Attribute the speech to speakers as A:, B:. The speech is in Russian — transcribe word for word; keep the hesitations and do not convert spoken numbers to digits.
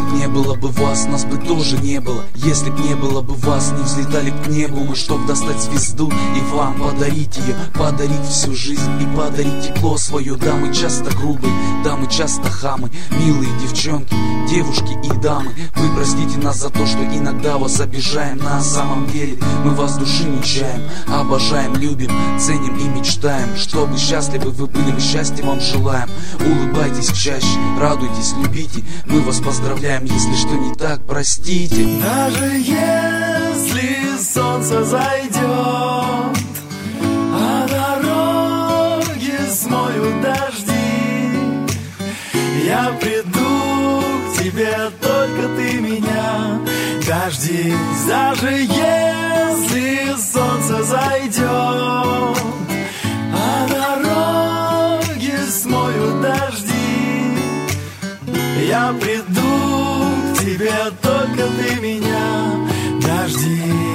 A: б не было бы вас, нас бы тоже не было. Если б не было бы вас, не взлетали б к небу мы, чтоб достать звезду и вам подарить ее, подарить всю жизнь и подарить тепло свое. Да, мы часто грубые, да, мы часто хамы, милые девчонки, девушки и дамы. Вы простите нас за то, что иногда вас обижаем. На самом деле мы вас души не чаем, обожаем, любим, ценим и мечтаем. Чтобы счастливы вы были, мы счастья вам желаем. Улыбайтесь чаще, радуйтесь, любите, мы вас поздравляем. Если что не так, простите.
B: Даже если солнце зайдет, а дороги смоют дожди, я приду к тебе, только ты меня дождись. Даже если солнце зайдет, а дороги смоют дожди, я приду к тебе, только ты меня дождись.